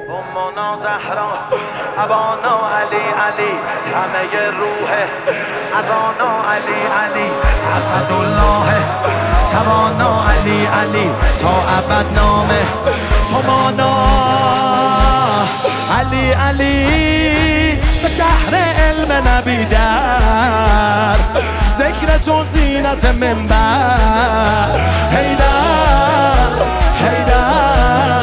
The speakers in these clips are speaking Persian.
امنا زهرا ابانا علی علی همه روح ازانا علی علی اسدالله توانا علی علی تا ابد نامه تو مانا علی علی به شهر علم نبی در ذکر تو زینت منبر حیدر حیدر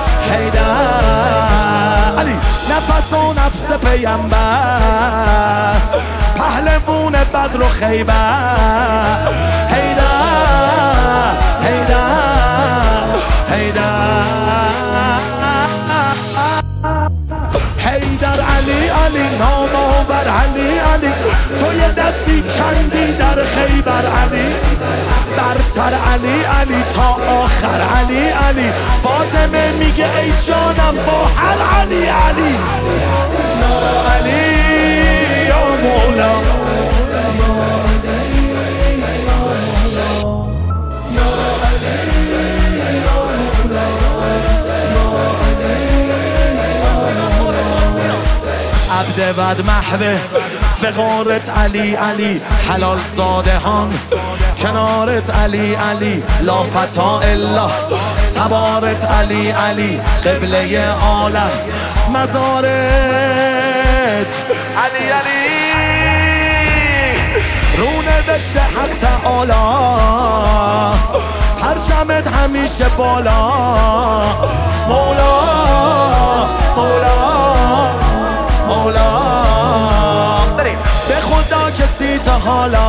حیدر علی نفس و نفس پیامبر پهلوون بدر و خیبر حیدر حیدر حیدر حیدر علی علی نامآور علی علی تو یه دستی کندی در خیبر علی برتر علی علی تا آخر علی علی فاطمه میگه ای جانم با هر علی علی یا علی یا مولا عبد بد محوه به غارت علی علی حلال زاده هان کنارت علی علی لا فتا الا تبارت علی علی قبله عالم مزارت علی علی رونه بشت حق تعالی پرچمت همیشه بالا مولا مولا مولا به خدا کسی تا حالا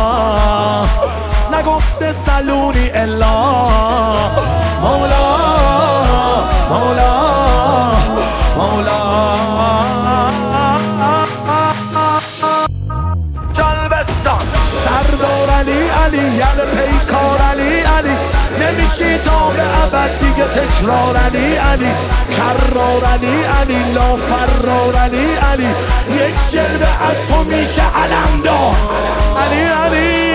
نگفته سلونی الا مولا مولا مولا جلبستان سردار علی علی یل پیکار علی علی نمیشی تا به ابد دیگه تکرار علی علی کرار علی علی لا فرار علی علی یک جلوه از تو میشه علمدار علی علی